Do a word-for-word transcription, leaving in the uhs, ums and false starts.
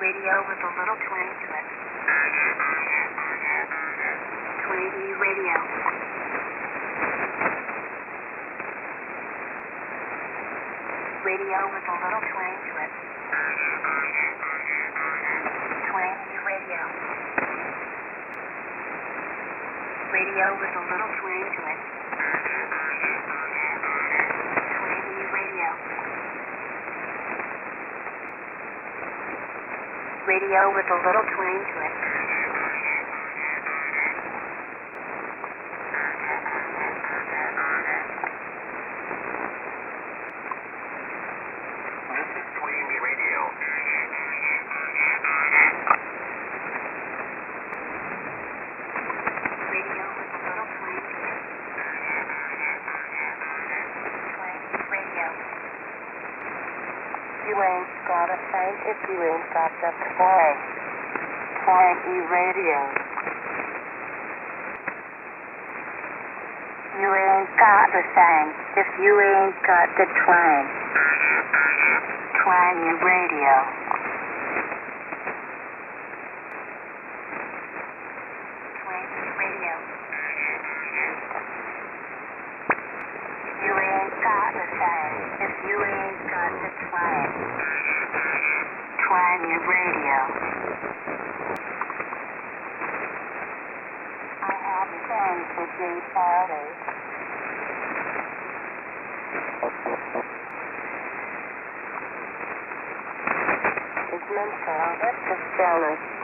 Radio with a little twang to it. Twangy radio. Radio with a little twang to it. Twangy radio. Radio with a little twang to it. Twangy radio. Radio with a little twang to it. This is Twangy Radio. Radio with a little twang to it. Twangy radio. You ain't got a thing if you ain't got the twang. Twangy radio. You ain't got the thing if you ain't got the twang. Twangy radio. Twangy radio. You ain't got the thing if you ain't got the twang. Twangy radio. I have a thing for gay parties. It's mental. It's just jealous.